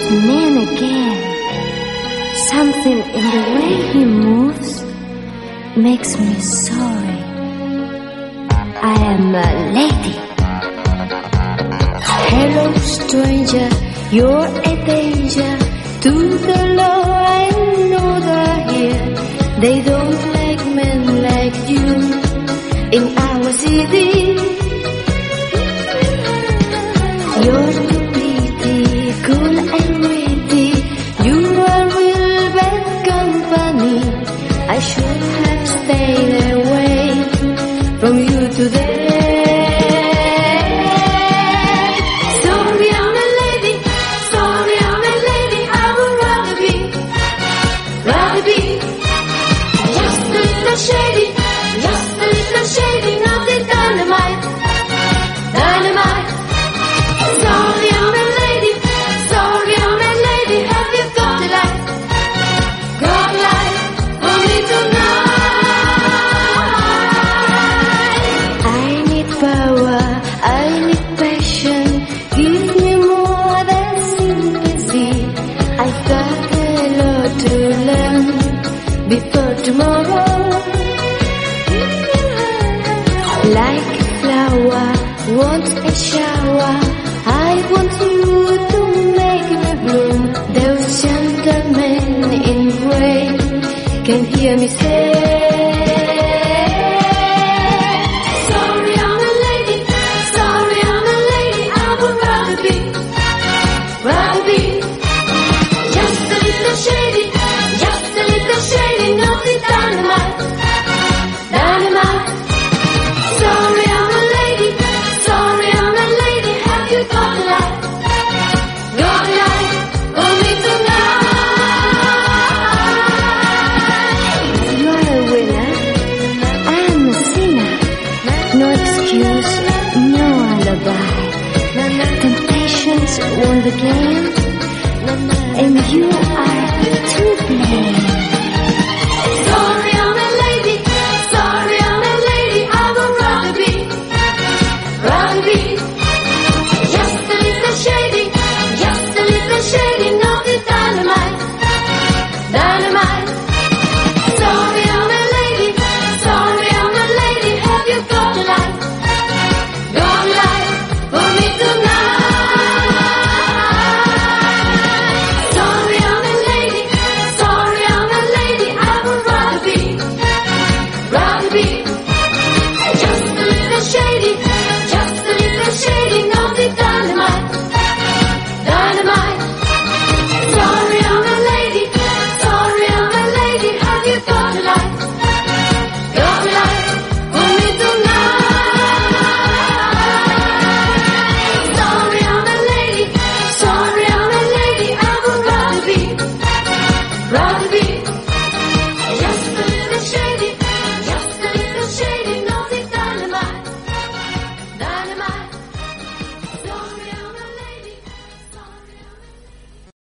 this man again. Something in the way he moves makes me sorry. I am a lady. Hello stranger, you're a danger to the law. I know they're here. They don't like men like you in our city. You're too pretty, cool and witty. You are real bad company. I should have stayed away from you today. Sorry, I'm a lady. Sorry, I'm a lady. I would rather be just a little shady, not the dynamite. Sorry, I'm a lady. Sorry, I'm a lady. Have you got a light? Got a light for me tonight? I need power, I need passion. Give me more than sympathy. I've got a lot to learn before tomorrow. Like a flower wants a shower, I want you to make me bloom. Those gentlemen in gray can hear me say, sorry, I'm a lady. Sorry, I'm a lady. I would rather be just a little shady, not the dynamite. Sorry, I'm a lady. Sorry, I'm a lady. Have you got a light? Got a light for me tonight? You are a winner. I am a sinner. No excuse, no alibi. Temptations won the game, and you are